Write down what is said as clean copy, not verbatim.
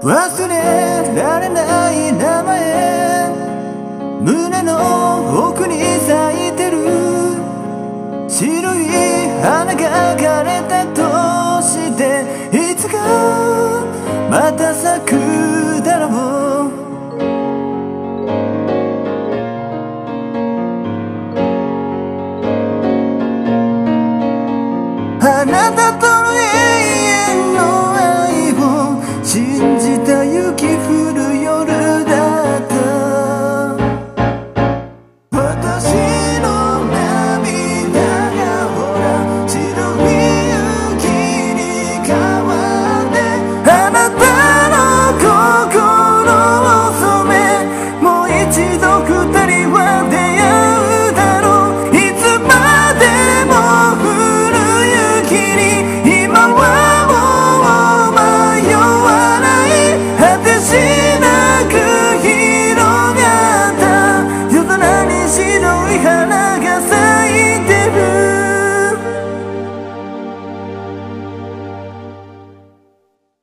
忘れられない名前、胸の奥に咲いてる白い花が枯れたとして、いつかまた咲くだろう。あなたとの永遠の愛を信じた雪降る夜だった。私の涙がほら白い雪に変わって、あなたの心を染め、もう一度二人は